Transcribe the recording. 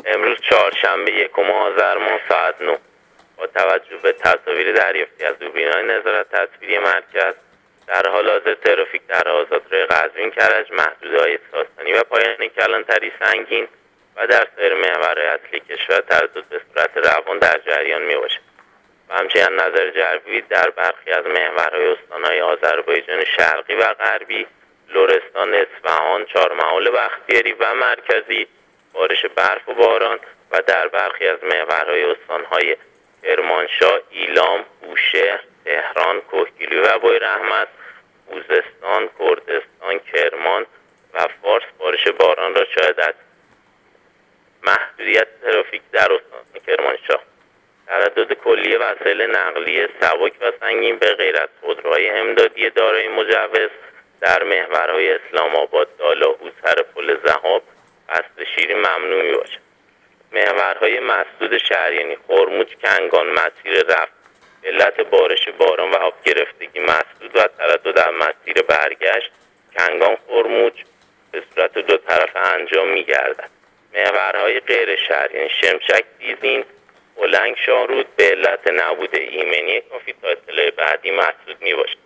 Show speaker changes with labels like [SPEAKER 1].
[SPEAKER 1] امروز چهارشنبه 1 آذر ماه ساعت 9 با توجه به تصاویر دریافتی از دوربین‌های نظارت تصویری مرکز در حال حاضر ترافیک در آزادراه قزوین کرج محدوده‌های ساسانی و پایان کلانتری سنگین و در سایر محورهای اصلی کشور تردد به صورت روان در جریان میباشد و همچنین نظر جلبی در برخی از محورهای استان‌های آذربایجان شرقی و غربی، لرستان، اصفهان، چهارمحال بختیاری و مرکزی بارش برف و باران و در برخی از محورهای استان‌های کرمانشاه، ایلام، بوشهر، تهران، کوهگیلوی و بویراحمد، خوزستان، کردستان، کرمان و فارس بارش باران را شاهد محدودیت ترافیک در استان کرمانشاه. تردد کلی وسایل نقلیه سبک و سنگین به غیر از خودروهای امدادی دارای مجوز در محورهای اسلام آباد، دالاهو، سر پل ذهاب، قصر شیری ممنوع میباشد. محورهای مسدود شهریانی، خرموج، کنگان، مسیر رفت به علت بارش باران و آب گرفتگی مسدود و تردد در مسیر برگشت کنگان خرموج به صورت دو طرفه انجام می‌گردد. محورهای غیر شهریانی شمشک، دیزین، بلنگ، شاهرود به علت نبود ایمنی کافی تا اطلاع بعدی مسدود می‌باشد.